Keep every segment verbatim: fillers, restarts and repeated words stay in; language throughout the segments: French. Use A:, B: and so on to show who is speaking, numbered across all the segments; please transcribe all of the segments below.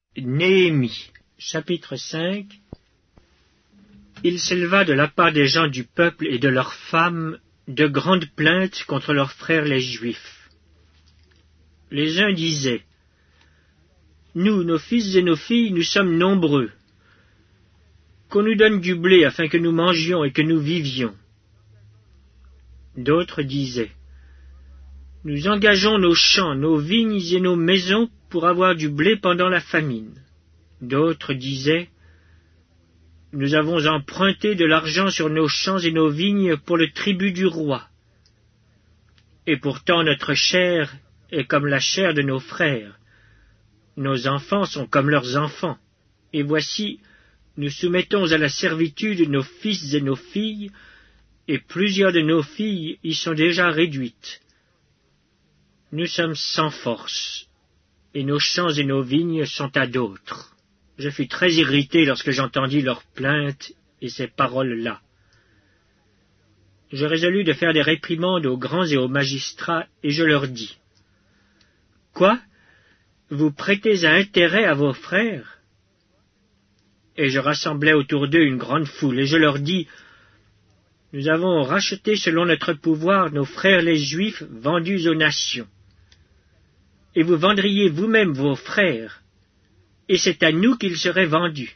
A: Néhémie, chapitre cinq. Il s'éleva de la part des gens du peuple et de leurs femmes de grandes plaintes contre leurs frères les Juifs. Les uns disaient: Nous, nos fils et nos filles, nous sommes nombreux. Qu'on nous donne du blé afin que nous mangions et que nous vivions. D'autres disaient: Nous engageons nos champs, nos vignes et nos maisons pour avoir du blé pendant la famine. D'autres disaient: Nous avons emprunté de l'argent sur nos champs et nos vignes pour le tribut du roi. Et pourtant notre chair est comme la chair de nos frères. Nos enfants sont comme leurs enfants. Et voici, nous soumettons à la servitude nos fils et nos filles, et plusieurs de nos filles y sont déjà réduites. Nous sommes sans force, et nos champs et nos vignes sont à d'autres. Je fus très irrité lorsque j'entendis leurs plaintes et ces paroles-là. Je résolus de faire des réprimandes aux grands et aux magistrats, et je leur dis: Quoi? Vous prêtez un intérêt à vos frères? Et je rassemblai autour d'eux une grande foule, et je leur dis: Nous avons racheté selon notre pouvoir nos frères les Juifs vendus aux nations. Et vous vendriez vous-même vos frères, et c'est à nous qu'ils seraient vendus.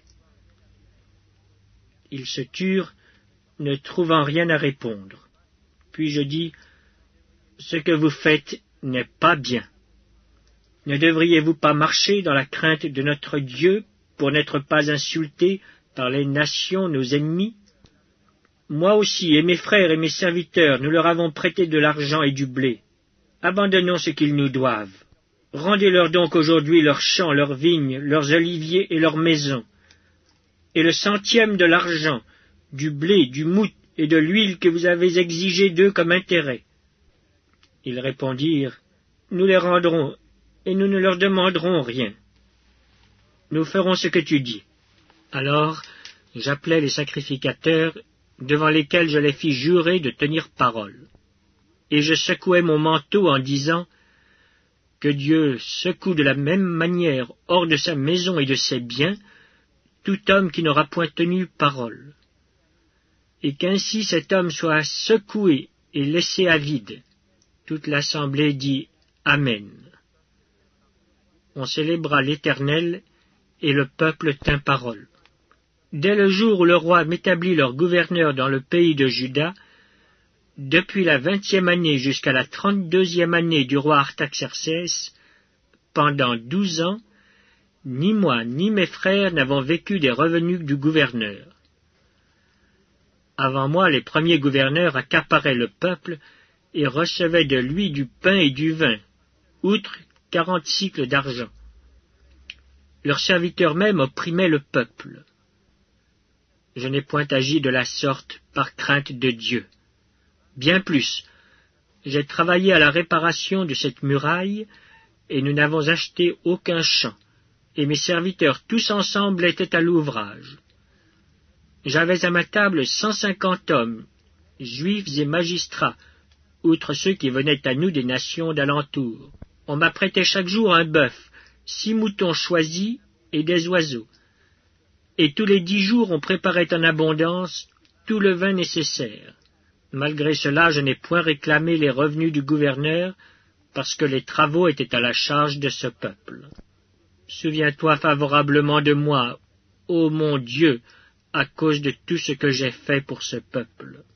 A: Ils se turent, ne trouvant rien à répondre. Puis je dis: Ce que vous faites n'est pas bien. Ne devriez-vous pas marcher dans la crainte de notre Dieu pour n'être pas insultés par les nations, nos ennemis? Moi aussi, et mes frères et mes serviteurs, nous leur avons prêté de l'argent et du blé. Abandonnons ce qu'ils nous doivent. Rendez-leur donc aujourd'hui leurs champs, leurs vignes, leurs oliviers et leurs maisons, et le centième de l'argent, du blé, du moût et de l'huile que vous avez exigé d'eux comme intérêt. Ils répondirent: Nous les rendrons, et nous ne leur demanderons rien. Nous ferons ce que tu dis. Alors j'appelai les sacrificateurs, devant lesquels je les fis jurer de tenir parole. Et je secouai mon manteau en disant: Que Dieu secoue de la même manière hors de sa maison et de ses biens tout homme qui n'aura point tenu parole, et qu'ainsi cet homme soit secoué et laissé à vide. Toute l'assemblée dit Amen. On célébra l'Éternel, et le peuple tint parole. Dès le jour où le roi m'établit leur gouverneur dans le pays de Juda, depuis la vingtième année jusqu'à la trente-deuxième année du roi Artaxercès, pendant douze ans, ni moi ni mes frères n'avons vécu des revenus du gouverneur. Avant moi, les premiers gouverneurs accaparaient le peuple et recevaient de lui du pain et du vin, outre quarante cycles d'argent. Leurs serviteurs même opprimaient le peuple. Je n'ai point agi de la sorte par crainte de Dieu. Bien plus, j'ai travaillé à la réparation de cette muraille, et nous n'avons acheté aucun champ, et mes serviteurs tous ensemble étaient à l'ouvrage. J'avais à ma table cent cinquante hommes, juifs et magistrats, outre ceux qui venaient à nous des nations d'alentour. On m'apprêtait chaque jour un bœuf, six moutons choisis et des oiseaux. Et tous les dix jours on préparait en abondance tout le vin nécessaire. Malgré cela, je n'ai point réclamé les revenus du gouverneur, parce que les travaux étaient à la charge de ce peuple. Souviens-toi favorablement de moi, ô mon Dieu, à cause de tout ce que j'ai fait pour ce peuple.